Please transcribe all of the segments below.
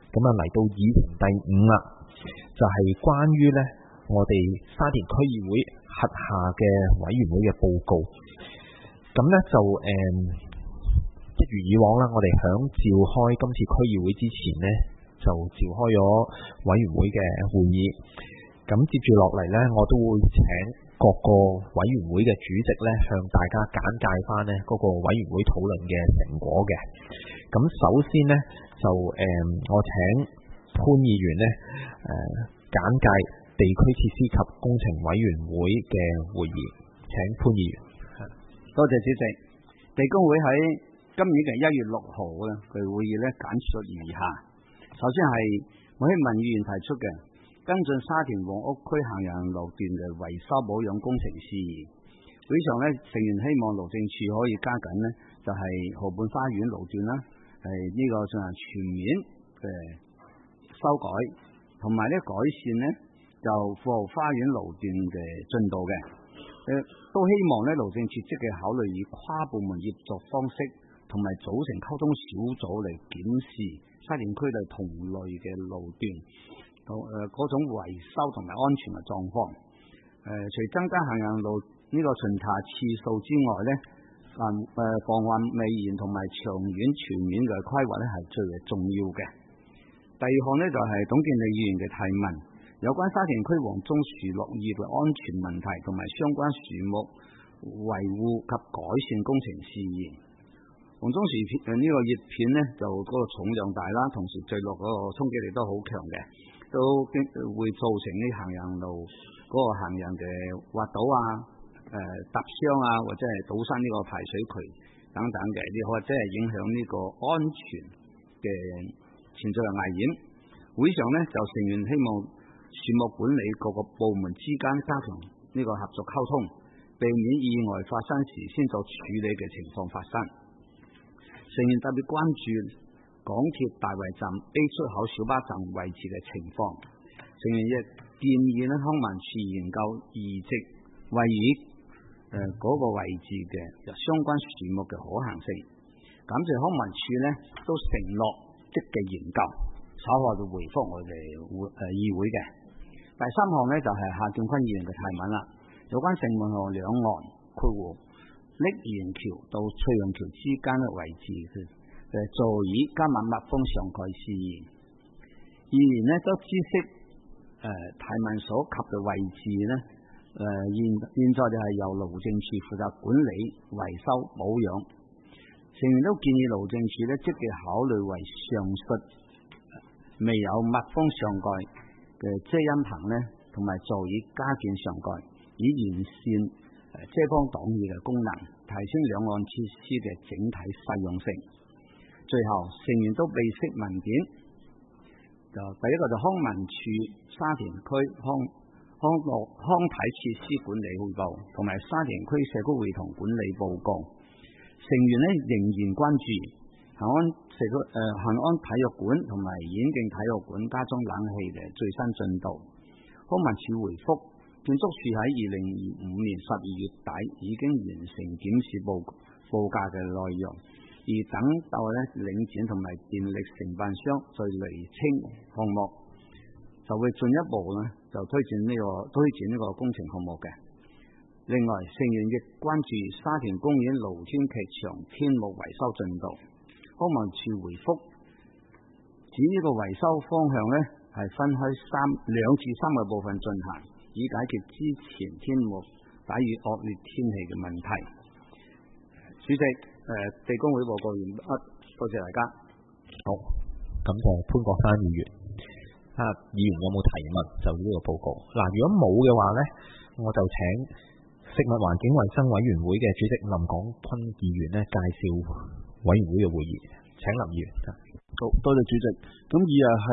咁啊嚟到議程第5啦，就係關於呢我哋沙田區議會轄下嘅委員會嘅報告。咁呢就一如以往啦，我哋響召開今次區議會之前呢，就召開咗委員會嘅會議。咁接住落嚟呢，我都會請各個委員會嘅主席呢，向大家簡介翻呢嗰個委員會討論嘅成果嘅。咁首先呢，就我請潘議員呢簡介地區設施及工程委員會嘅會議。請潘議員。 多謝主席。地工會喺今年嘅1月6號嘅會議呢，簡述如下。首先係我希文議員提出嘅跟進沙田旺屋區行人路段嘅維修保養工程事宜。會上呢，成員希望路政署可以加緊呢，就係河畔花園路段啦，係呢個進行全面嘅修改，同埋呢改善呢就富豪花園路段嘅進度嘅。都希望呢路政署積極考慮以跨部門協作方式，同埋組成溝通小組嚟檢視沙田區內同類嘅路段嗰種維修同埋安全嘅狀況。除增加行人路呢個巡查次數之外呢，防患未然同埋長遠全面嘅規劃呢係最為重要嘅。第二項呢，就係董建利議員嘅提問，有關沙田區黃棕樹落葉嘅安全問題同埋相關樹木維護及改善工程事宜。黃棕樹呢個葉片呢，就嗰個重量大啦，同時墜落嗰個衝擊力都好強嘅，都會造成呢行人路嗰個行人嘅滑倒啊、踏傷啊，或者係堵塞呢個排水渠等等嘅，或者係影響呢個安全嘅潛在嘅危險。會上呢，就成員希望樹木管理各個部門之間加強呢個合作溝通，避免意外發生時先作處理嘅情況發生。成員特別關注港鐵大圍站 A 出口小巴站位置嘅情況。成員亦建議呢康文署研究移植位於嗰個位置嘅相關樹木嘅可行性。感謝康文署呢都承諾積極研究，稍後就回覆我哋議會嘅。第三項呢，就係夏建坤議員嘅提問啦，有關城門河兩岸括弧瀝源橋到翠楊橋之間嘅位置嘅座椅加密密封上蓋事宜。議員呢都知悉提問所及嘅位置呢，現在就係由路政署負責管理維修保養。成員都建議路政署呢積極考慮為上述未有密封上蓋嘅遮陰棚呢，同埋座椅加建上蓋，以完善遮光擋雨嘅功能，提升兩岸設施嘅整體實用性。最後，成員都備悉文件，第一個就康文署沙田區康體設施管理匯報，同埋沙田區社區會堂管理報告。成員呢仍然關注恆安體育館同埋演競體育館加裝冷氣嘅最新進度。康文署回覆，建築署喺2025年12月底已經完成檢視報價嘅內容，而等到領展同埋電力承辦商再釐清項目，就會進一步就推薦呢個工程項目嘅。另外，成員亦關注沙田公園露天劇場天幕維修進度。康文署回覆，指呢個維修方向係分開2至3個部分進行，以解決之前天幕抵禦惡劣天氣嘅問題。主席，地工會報告完畢，多謝大家。 好，感謝潘國山議員。議員有冇提問就呢個報告？如果冇嘅話呢，我就請食物環境衛生委員會嘅主席林廣坤議員介紹委員會嘅會議。請林議員。 好，多謝主席。咁以日係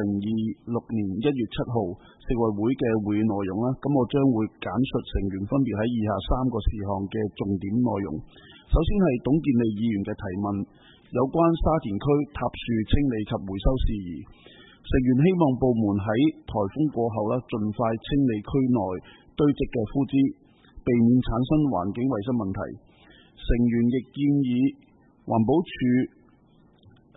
2026年1月7號食委會嘅會議內容啦。咁我將會簡述成員分別喺以下3個事項嘅重點內容。首先係董建利議員嘅提問，有關沙田區塌樹清理及回收事宜。成員希望部門喺颱風過後盡快清理區內堆積嘅枯枝，避免產生環境衛生問題。成員亦建議環保署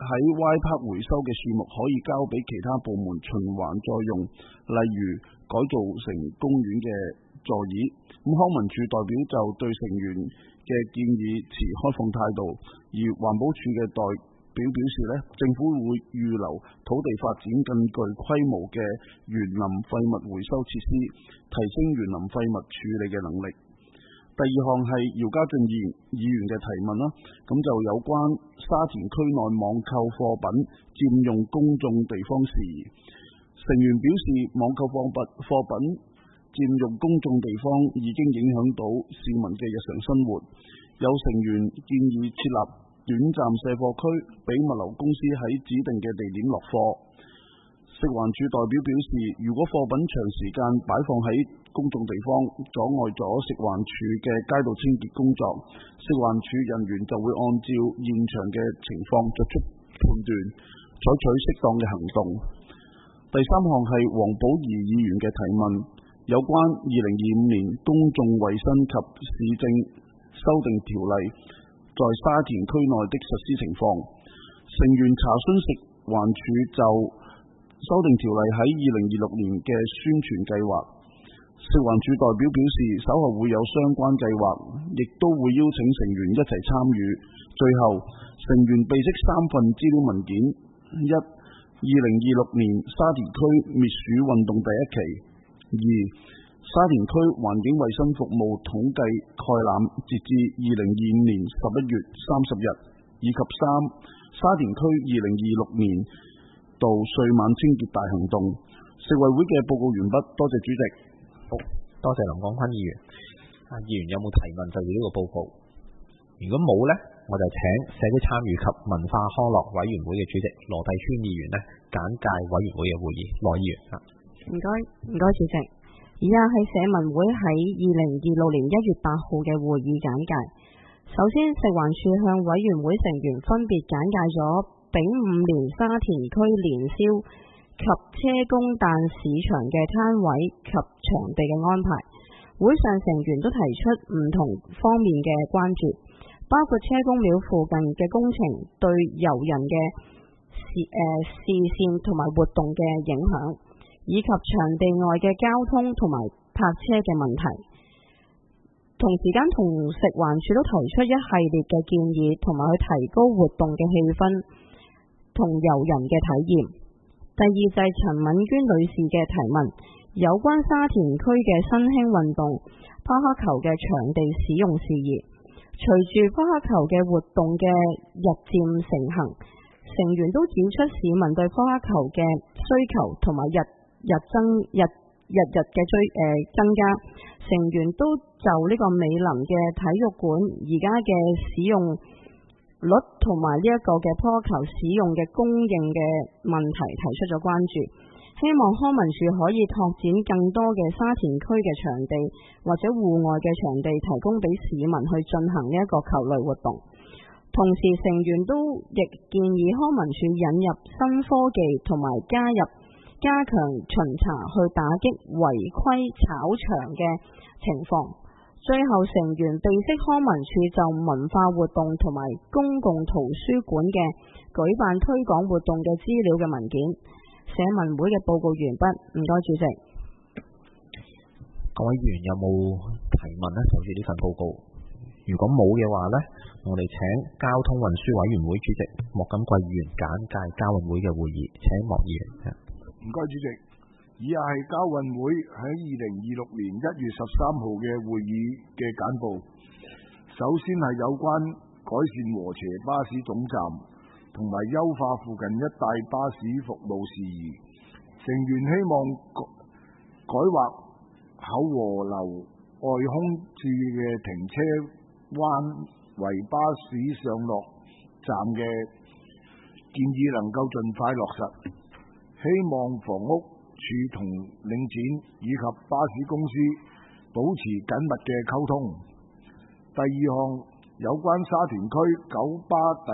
喺 Y Park 回收嘅樹木可以交俾其他部門循環再用，例如改造成公園嘅座椅。咁康文署代表就對成員嘅建議持開放態度，而環保署嘅代表示呢，政府會預留土地發展更具規模嘅園林廢物回收設施，提升園林廢物處理嘅能力。第二項係姚家俊議員嘅提問啦，咁就有關沙田區內網購貨品佔用公眾地方事宜。成員表示，網購貨品佔用公眾地方已經影響到市民嘅日常生活。有成員建議設立短暫卸貨區，俾物流公司喺指定嘅地點落貨。食環署代表表示，如果貨品長時間擺放喺公眾地方，阻礙咗食環署嘅街道清潔工作，食環署人員就會按照現場嘅情況作出判斷，採取適當嘅行動。第三項係黃寶儀議員嘅提問，有關2025年公眾衛生及市政修訂條例在沙田區內的實施情況。成員查詢食環署就修訂條例喺2026年嘅宣傳計劃。食環署代表表示，稍後會有相關計劃，亦都會邀請成員一齊參與。最後，成員備悉3份資料文件：一、2026年沙田區滅鼠運動第1期；二、沙田區環境衛生服務統計概覽截至2025年11月30日，以及三、沙田區2026年度歲晚清潔大行動。食委會嘅報告完畢，多謝主席。 好，多謝林廣坤議員。議員有冇提問就住呢個報告？如果冇呢，我就請社區參與及文化康樂委員會嘅主席羅帝川議員呢簡介委員會嘅會議。羅議員， 唔該主席。以下係社民會喺2026年1月8號嘅會議簡介。首先，食環署向委員會成員分別簡介咗丙午年沙田區年宵及車公誕市場嘅攤位及場地嘅安排。會上成員都提出唔同方面嘅關注，包括車公廟附近嘅工程對遊人嘅視線同埋活動嘅影響，以及場地外嘅交通同埋泊車嘅問題。同時間同食環署都提出一系列嘅建議，同埋去提高活動嘅氣氛同遊人嘅體驗。第二就係陳敏娟女士嘅提問，有關沙田區嘅新興運動拋黑球嘅場地使用事宜。隨住拋黑球嘅活動嘅日漸成行，成員都指出市民對拋黑球嘅需求同埋日日嘅增加。成員都就呢個美林嘅體育館而家嘅使用率同埋呢一個嘅拋球使用嘅供應嘅問題提出咗關注，希望康文署可以拓展更多嘅沙田區嘅場地或者戶外嘅場地，提供俾市民去進行呢一個球類活動。同時，成員都亦建議康文署引入新科技同埋加強巡查去打擊違規炒場嘅情況。最後，成員備悉康文署就文化活動同埋公共圖書館嘅舉辦推廣活動嘅資料嘅文件。社民會嘅報告完畢，唔該主席。 各位議員有冇提問呢？就住呢份報告，如果冇嘅話呢，我哋請交通運輸委員會主席莫錦貴議員簡介交運會嘅會議。請莫議員。 唔該主席，以下係交運會喺2026年1月13號嘅會議嘅簡報。首先係有關改善禾輋巴士總站同埋優化附近一帶巴士服務事宜。成員希望改劃厚禾樓外空置嘅停車灣為巴士上落站嘅建議能夠盡快落實。希望房屋署同領展以及巴士公司保持緊密嘅溝通。第二項有關沙田區九巴第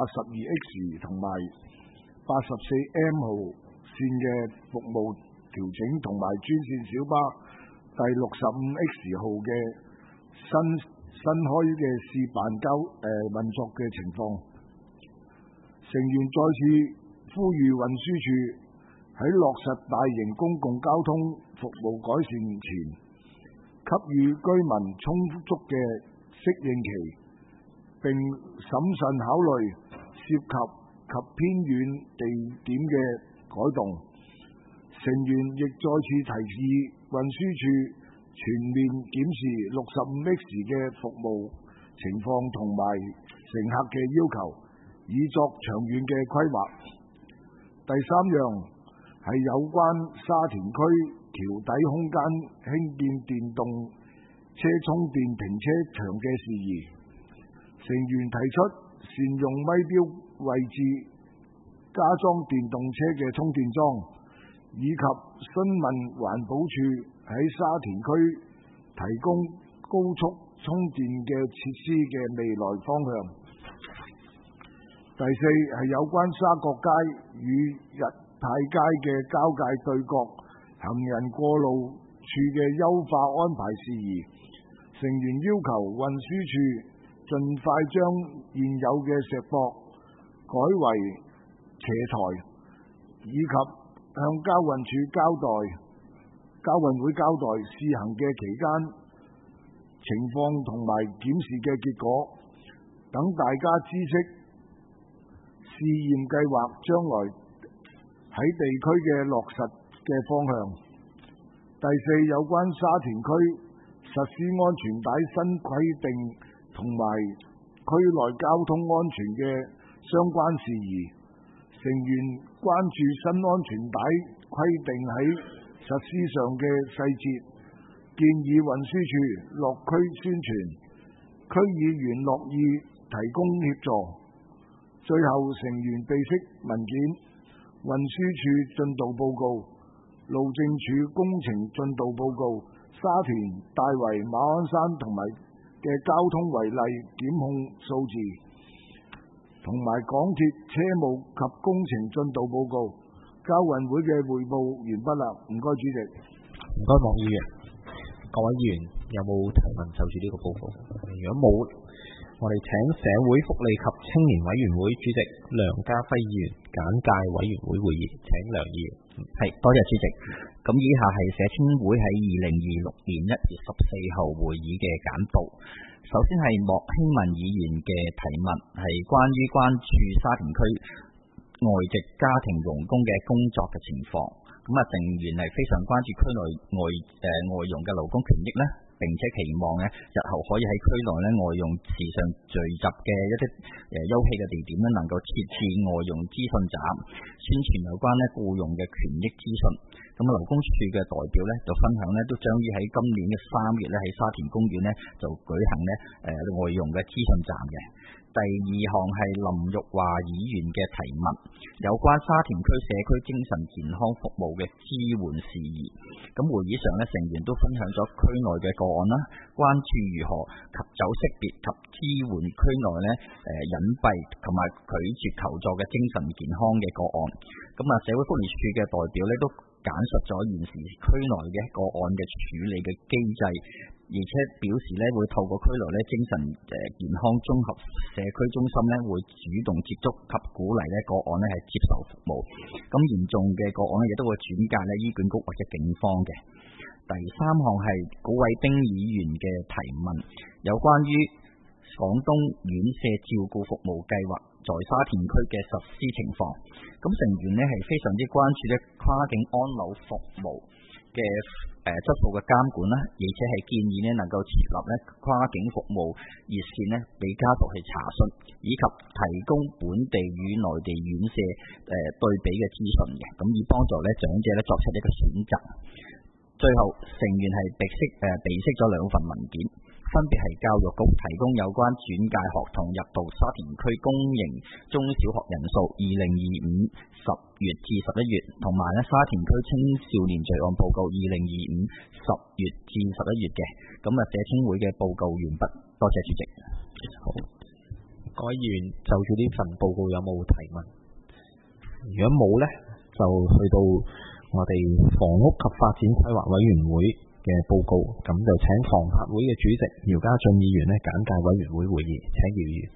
82X 同埋 84M 號線嘅服務調整，同埋專線小巴第 65X 號嘅新開嘅試辦運作嘅情況。成成員再次呼籲運輸署喺落實大型公共交通服務改善前，給予居民充足嘅適應期，並審慎考慮涉及偏遠地點嘅改動。成員亦再次提議運輸署全面檢視 65X 嘅服務情況同埋乘客嘅要求，以作長遠嘅規劃。第三樣係有關沙田區橋底空間興建電動車充電停車場嘅事宜。成員提出善用咪標位置加裝電動車嘅充電樁，以及詢問環保署喺沙田區提供高速充電嘅設施嘅未來方向。第四係有關沙角街與日泰街嘅交界對角行人過路處嘅優化安排事宜。成員要求運輸署盡快將現有嘅石壆改為斜台，以及向交運會交代試行嘅期間情況同埋檢視嘅結果，等大家知悉試驗計劃將來喺地區嘅落實嘅方向。第四，有關沙田區實施安全帶新規定同埋區內交通安全嘅相關事宜。成員關注新安全帶規定喺實施上嘅細節，建議運輸署落區宣傳，區議員樂意提供協助。最後，成員備悉文件、運輸署進度報告、路政署工程進度報告、沙田、大圍、馬鞍山同埋嘅交通違例檢控數字，同埋港鐵車務及工程進度報告。交運會嘅匯報完畢啦，唔該主席。 唔該莫議員。各位議員有冇提問就住呢個報告？如果冇，我哋請社會福利及青年委員會主席梁家輝議員簡介委員會會議。請梁議員。 係，多謝主席。咁以下係社青會喺2026年1月14號會議嘅簡報。首先係莫興文議員嘅提問，係關注沙田區外籍家庭傭工嘅工作嘅情況。咁啊，成員係非常關注區內外傭嘅勞工權益啦，並且期望咧日後可以喺區內咧外傭時常聚集嘅一啲休憩嘅地點咧，能夠設置外傭資訊站，宣傳有關咧僱傭嘅權益資訊。咁啊，勞工處嘅代表咧就分享咧，都將於喺今年嘅3月咧喺沙田公園咧就舉行咧外傭嘅資訊站嘅。第二項係林玉華議員嘅提問，有關沙田區社區精神健康服務嘅支援事宜。咁會議上咧，成員都分享咗區內嘅個案啦，關注如何及早識別及支援區內咧隱蔽同埋拒絕求助嘅精神健康嘅個案。咁啊，社會福利署嘅代表咧都簡述咗現時區內嘅個案嘅處理嘅機制，而且表示咧會透過區內咧精神健康綜合社區中心咧會主動接觸及鼓勵咧個案咧係接受服務。咁嚴重嘅個案咧亦都會轉介咧醫管局或者警方嘅。第三項係古偉兵議員嘅提問，有關於廣東院舍照顧服務計劃在沙田區嘅實施情況。咁成員咧係非常之關注咧跨境安老服務嘅質素嘅監管啦，而且係建議咧能夠設立咧跨境服務熱線咧俾家屬去查詢，以及提供本地與內地院舍對比嘅資訊嘅，咁以幫助咧長者咧作出一個選擇。最後，成員係備悉咗2份文件，分別係教育局提供有關轉介學童入讀沙田區公營中小學人數2025 10月至11月，同埋咧沙田區青少年罪案報告2025 10月至11月嘅。咁啊，社青會嘅報告完畢，多謝主席。 好，各位議員就住呢份報告有冇提問？如果冇呢，就去到我哋房屋及發展規劃委員會嘅報告，咁就請房客會嘅主席姚家俊議員咧簡介委員會會議。請姚議員。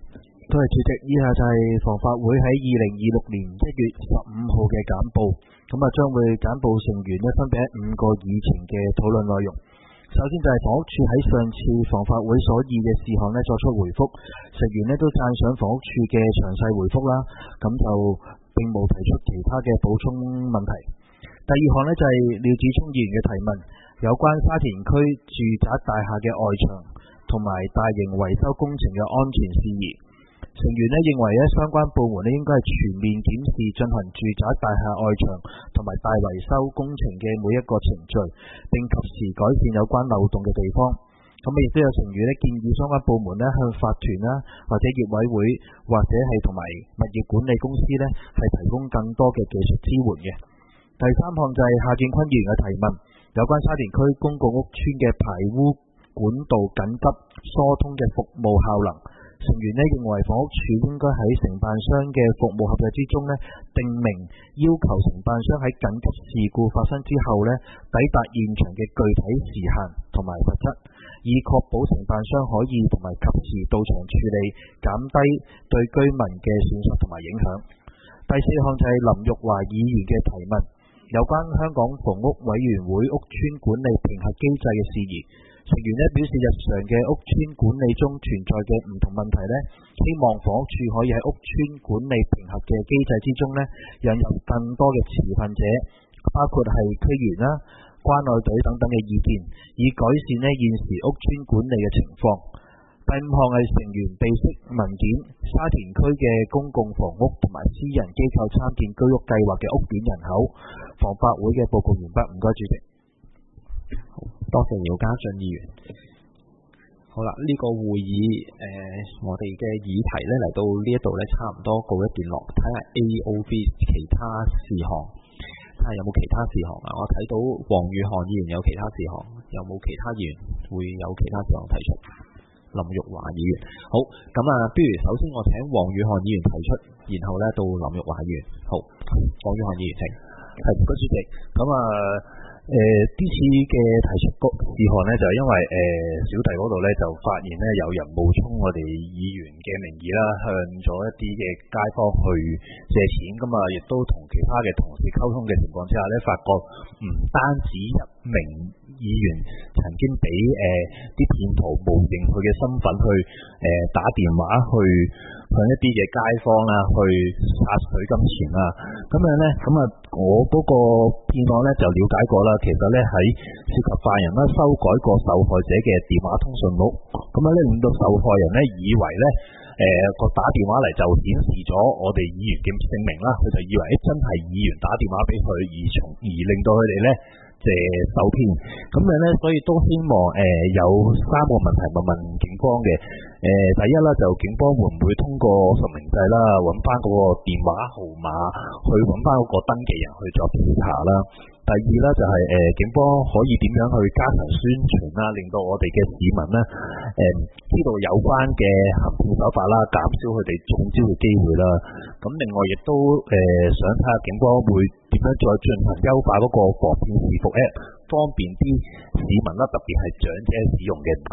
多謝主席，以下就係防法會喺2026年1月15號嘅簡報，咁將會簡報成員呢分別喺5個議程嘅討論內容。首先就係房屋署喺上次防法會所議嘅事項呢作出回覆，成員呢都讚賞房屋署嘅詳細回覆啦，咁就並冇提出其他嘅補充問題。第二項呢就係廖子聰議員嘅提問，有關沙田區住宅大廈嘅外牆同埋大型維修工程嘅安全事宜。成員呢認為相關部門應該係全面檢視進行住宅大廈外牆同埋大維修工程嘅每一個程序，並及時改善有關漏洞嘅地方。咁亦都有成員建議相關部門向法團啦，或者業委會或者係同埋物業管理公司係提供更多嘅技術支援嘅。第三項就係夏建坤議員嘅提問，有關沙田區公共屋邨嘅排污管道緊急疏通嘅服務效能。成員認為房屋署應該喺承辦商嘅服務合約之中定明要求承辦商喺緊急事故發生之後抵達現場嘅具體時限同埋罰則，以確保承辦商可以同埋及時到場處理，減低對居民嘅損失同埋影響。第四項就係林玉華議員嘅提問，有關香港房屋委員會屋邨管理評核機制嘅事宜。成員表示日常嘅屋邨管理中存在嘅唔同問題希望房屋署可以喺屋邨管理評核嘅機制之中引入更多嘅持份者，包括係區員啦、關愛隊等等嘅意見，以改善現時屋邨管理嘅情況。第五項係成員備悉文件，沙田區嘅公共房屋同埋私人機構參建居屋計劃嘅屋苑人口。防法會嘅報告完畢，唔該主席。 多謝姚家俊議員。好啦，呢個會議我哋嘅議題嚟到呢一度差唔多告一段落，睇下 AOV 其他事項，睇下有冇其他事項啊。我睇到黃宇漢議員有其他事項，有冇其他議員會有其他事項提出？林玉華議員，好，咁不如首先我請黃宇漢議員提出，然後到林玉華議員。好，黃宇漢議員請。 係，唔該主席。咁呢次嘅提出事項就係因為小弟嗰度就發現有人冒充我哋議員嘅名義啦，向咗一啲嘅街坊去借錢，咁亦都同其他嘅同事溝通嘅情況之下發覺唔單止一名議員曾經俾啲騙徒冒認佢嘅身份去打電話去向一啲嘅街坊啦去索取金錢啦，咁我嗰個騙案就了解過啦，其實喺涉及犯人修改過受害者嘅電話通訊錄，咁令到受害人以為個打電話嚟就顯示咗我哋議員嘅姓名啦，佢就以為真係議員打電話俾佢，而令到佢哋受騙，所以都希望有3個問題問警方嘅。第一啦，就警方會唔會通過實名制啦，揾翻嗰個電話號碼去揾翻嗰個登記人去做調查啦。第二啦，就係警方可以點樣去加強宣傳啦，令到我哋嘅市民知道有關嘅行騙手法啦，減少佢哋中招嘅機會啦。咁另外亦都想睇下警方會點樣再進行優化嗰個防騙視伏 App， 方便啲市民啦，特別係長者使用嘅。唔該。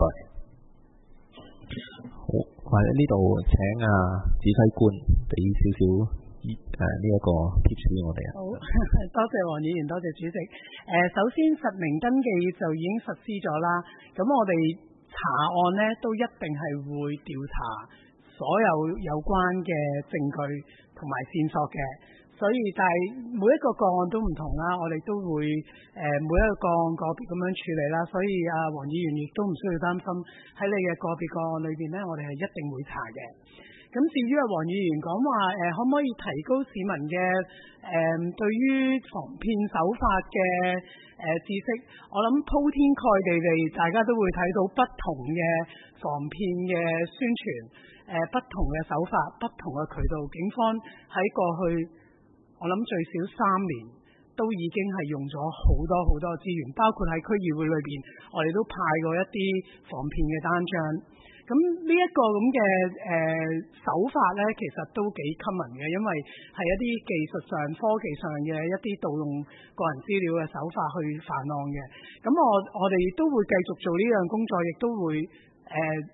好，或者呢度請指揮官俾少少呢一個貼士我哋。 好，多謝黃議員，多謝主席。首先實名登記就已經實施咗啦，咁我哋查案都一定係會調查所有關嘅證據同埋線索嘅。所以但係每一個個案都唔同啦，我哋都會每一個個案個別咁樣處理啦。所以黃議員亦都唔需要擔心喺你嘅個別個案裏邊我哋係一定會查嘅。咁至於黃議員講話可唔可以提高市民嘅對於防騙手法嘅知識，我諗鋪天蓋地大家都會睇到不同嘅防騙嘅宣傳，不同嘅手法，不同嘅渠道，警方喺過去我諗最少3年都已經係用咗好多資源，包括喺區議會裏邊，我哋都派過一啲防騙嘅單張。咁呢一個咁嘅手法其實都幾 common 嘅，因為係一啲技術上、科技上嘅一啲盜用個人資料嘅手法去犯案嘅。咁我哋都會繼續做呢樣工作，亦都會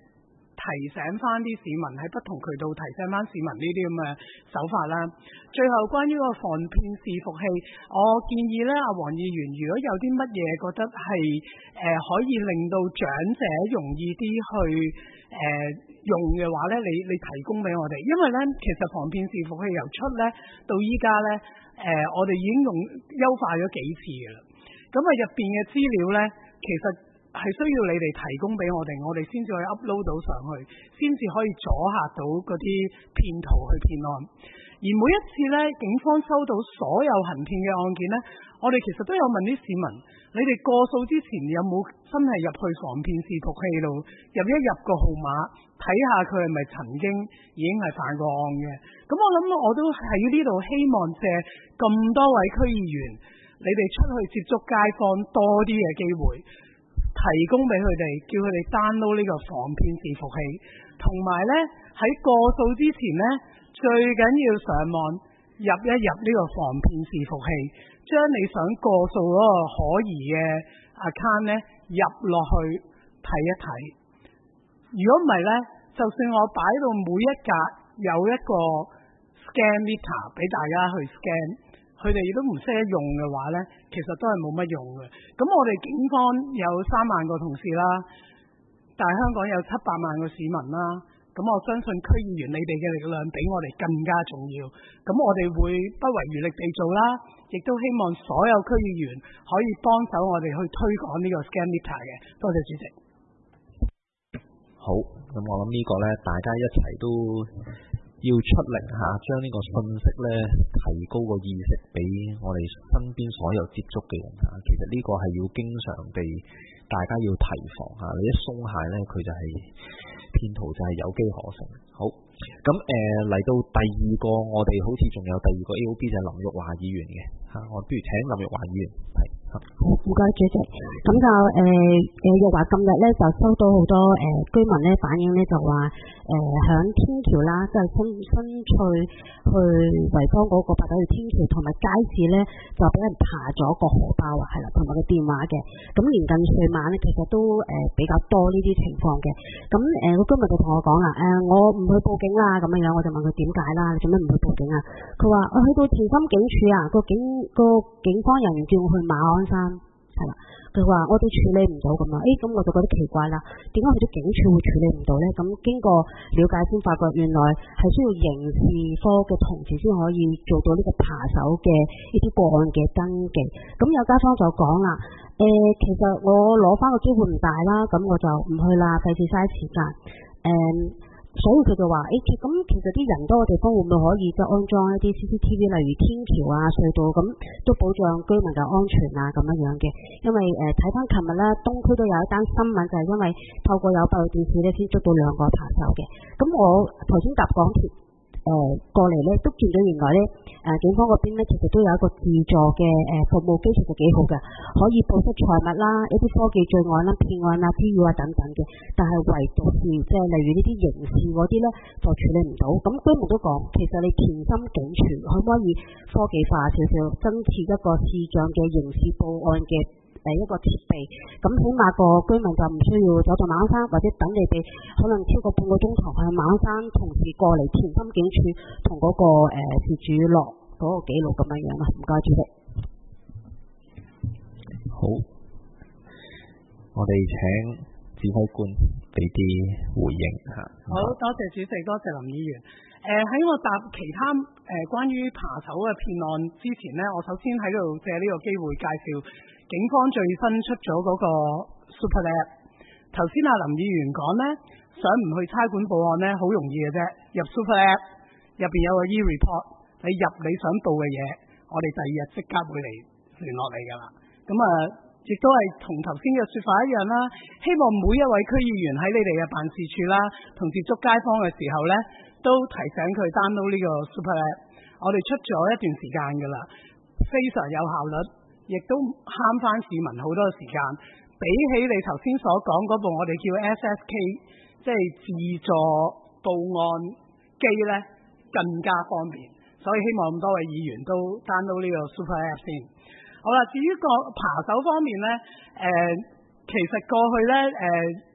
提醒翻啲市民，喺不同渠道提醒翻市民呢啲咁嘅手法啦。最後關於個防騙視伏器，我建議咧，阿黃議員如果有啲乜嘢覺得係可以令到長者容易啲去用嘅話咧，你提供俾我哋，因為咧其實防騙視伏器由出咧到依家咧，我哋已經優化咗幾次嘅啦。咁啊入邊嘅資料咧，其實係需要你哋提供俾我哋先至可以 upload 到上去，先至可以阻嚇到嗰啲騙徒去騙案。而每一次咧，警方收到所有行騙嘅案件咧，我哋其實都有問啲市民，你哋過數之前有冇真係入去防騙視伏器度入一入個號碼，睇下佢係咪曾經已經係犯過案嘅。咁我諗我都喺呢度希望借咁多位區議員，你哋出去接觸街坊多啲嘅機會，提供俾佢哋，叫佢哋 download 呢個防騙視伏器，同埋咧喺過數之前咧，最緊要上網入一入呢個防騙視伏器，將你想過數嗰個可疑嘅 account 咧入落去睇一睇。如果唔係咧，就算我擺到每一格有一個 scan meter 俾大家去 scan， 佢哋亦都唔識得用嘅話咧，其實都係冇乜用嘅。咁我哋警方有3萬個同事啦，但係香港有700萬個市民啦。咁我相信區議員你哋嘅力量比我哋更加重要。咁我哋會不遺餘力地做啦，亦都希望所有區議員可以幫手我哋去推廣呢個 scan meter 嘅。多謝主席。 好，咁我諗呢個呢，大家一齊都要出力將呢個信息呢提高個意識俾我哋身邊所有接觸嘅人其實呢個係要經常地大家要提防你一鬆懈呢，佢就係騙徒就係有機可乘。好，咁嚟到第二個，我哋好似仲有第二個 AOB 就係林玉華議員嘅我不如請林玉華議員提。 好，唔該主席。咁就玉華今日咧就收到好多居民咧反映咧，就話響天橋啦，即係新翠去維坊嗰個八斗廟天橋同埋街市咧，就俾人爬咗個荷包係啦，同埋個電話嘅。咁年近歲晚咧，其實都比較多呢啲情況嘅。咁個居民就同我講啦，我唔去報警啦，咁樣我就問佢點解啦？你做咩唔去報警啊？佢話我去到前深警署啊，個警方人員叫我去馬鞍山，係啦。佢話我哋處理唔到咁啊，咁我就覺得奇怪啦，點解去到警署會處理唔到呢？咁經過了解先發覺，原來係需要刑事科嘅同事先可以做到呢個扒手嘅呢啲個案嘅登記。咁有街坊就講啦，其實我攞翻個機會唔大啦，咁我就唔去啦，費事嘥時間。所以佢就話，咁其實啲人多嘅地方會唔會可以就安裝一啲 CCTV， 例如天橋啊、隧道，咁都保障居民嘅安全啊咁樣嘅。因為睇翻琴日咧，東區都有一單新聞，就係因為透過有閉路電視咧，先捉到2個扒手嘅。咁我頭先搭港鐵過嚟咧，都見到原來咧警方嗰邊咧，其實都有一個自助嘅服務機，其實幾好嘅，可以報失財物啦、一啲科技罪案啦、騙案啊、滋擾啊等等嘅。但係唯獨是即係例如呢啲刑事嗰啲咧，就處理唔到。咁居民都講，其實你田心警署可唔可以科技化少少，增設一個視像嘅刑事報案嘅一個設備，咁起碼個居民就唔需要走到馬鞍山，或者等你哋可能超過半個鐘頭去馬鞍山，同時過嚟田心警署同嗰個事主落嗰個記錄咁樣啦。唔該主席。 好，我哋請指揮官俾啲回應嚇。 好多謝主席，多謝林議員。喺我答其他關於扒手嘅騙案之前呢，我首先喺度借呢個機會介紹警方最新出咗嗰個 Super App。頭先阿林議員講呢，想唔去差館報案呢，好容易嘅啫，入 Super App 入邊有個 e-report， 你入你想報嘅嘢，我哋第2日即刻會嚟聯絡你噶啦。咁亦都係同頭先嘅說法一樣啦。希望每一位區議員喺你哋嘅辦事處啦，同接觸街坊嘅時候呢，都提醒佢 download 呢個 Super App。我哋出咗一段時間噶啦，非常有效率，亦都慳翻市民好多時間。比起你頭先所講嗰部我哋叫 SSK， 即係自助報案機呢，更加方便。所以希望咁多位議員都 download 呢個 Super App 先。好啦，至於個扒手方面呢，其實過去呢，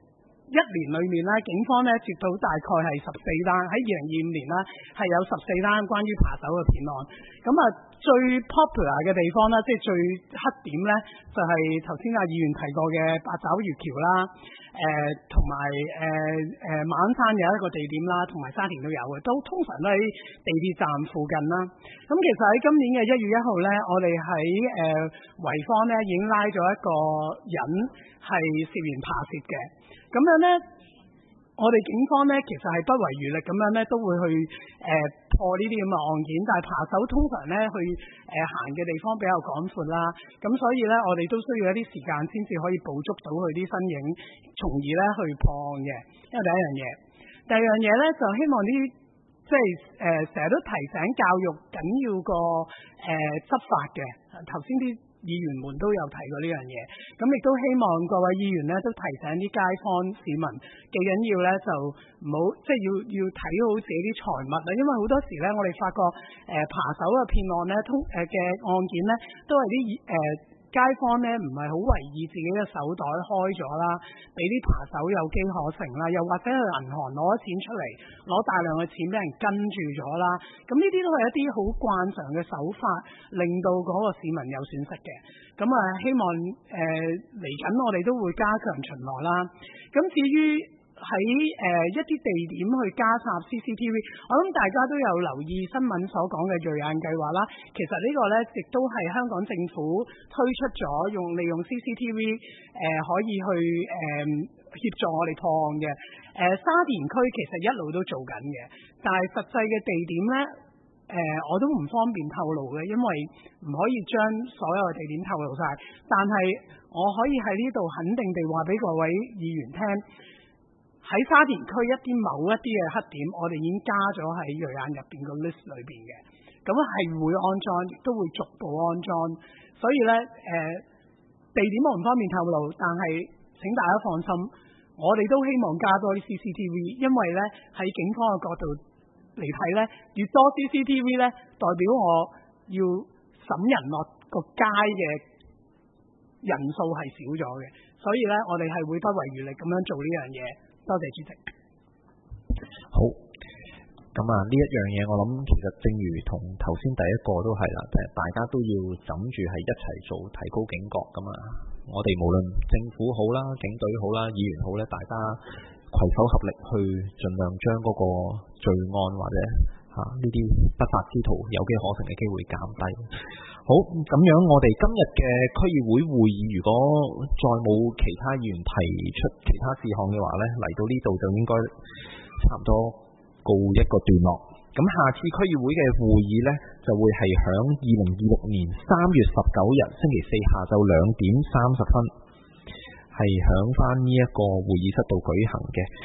一年裏面咧，警方咧接到大概係14單，喺2025年咧係有14單關於扒手嘅騙案。咁啊，最 popular 嘅地方咧，即係最黑點咧，就係頭先阿議員提過嘅八爪魚橋啦，同埋馬鞍山有一個地點啦，同埋沙田都有嘅，都通常都喺地鐵站附近啦。咁其實喺今年嘅1月1號咧，我哋喺圍坊咧已經拉咗一個人係涉嫌扒竊嘅。咁樣咧，我哋警方咧其實係不遺餘力咁樣咧，都會去破呢啲咁嘅案件。但係扒手通常咧去行嘅地方比較廣闊啦，咁所以咧我哋都需要一啲時間先至可以捕捉到佢啲身影，從而咧去破案嘅。因為第一樣嘢，第二樣嘢咧就希望啲即係成日都提醒教育緊要過執法嘅。頭先啲議員們都有提過呢樣嘢，咁亦都希望各位議員咧都提醒啲街坊市民，幾緊要咧就唔好即係要睇好自己啲財物啦，因為好多時咧我哋發覺扒手嘅騙案咧嘅案件咧都係啲街坊咧唔係好為意自己嘅手袋開咗啦，俾啲扒手有機可乘啦，又或者去銀行攞咗錢出嚟，攞大量嘅錢俾人跟住咗啦，咁呢啲都係一啲好慣常嘅手法，令到嗰個市民有損失嘅。咁啊，希望嚟緊我哋都會加強巡邏啦。咁至於喺一啲地點去加插 CCTV， 我諗大家都有留意新聞所講嘅銳眼計劃啦。其實呢個呢，亦都係香港政府推出咗利用 CCTV 可以去協助我哋破案嘅。沙田區其實一路都做緊嘅，但係實際嘅地點呢，我都唔方便透露嘅，因為唔可以將所有嘅地點透露晒。但係我可以喺呢度肯定地話俾各位議員聽，喺沙田區某一啲嘅黑點，我哋已經加咗喺銳眼入邊個 list 裏邊嘅，咁係會安裝，亦都會逐步安裝。所以呢，地點我唔方便透露，但係請大家放心，我哋都希望加多啲 CCTV， 因為呢喺警方嘅角度嚟睇呢，越多 CCTV 呢，代表我要審人落個街嘅人數係少咗嘅，所以呢，我哋係會不遺餘力咁樣做呢樣嘢。多謝主席。 好，咁啊呢一樣嘢我諗其實正如同頭先第一個都係啦，大家都要枕住係一齊做，提高警覺噶嘛。我哋無論政府好啦、警隊好啦、議員好咧，大家攜手合力去盡量將嗰個罪案或者呢啲不法之徒有機可乘嘅機會減低。好，咁樣我哋今日嘅區議會會議，如果再冇其他議員提出其他事項嘅話呢，嚟到呢度就應該差唔多告一個段落。咁下次區議會嘅會議呢，就會係響2026年3月19日星期四下晝2點30分，係響翻呢一個會議室度舉行嘅。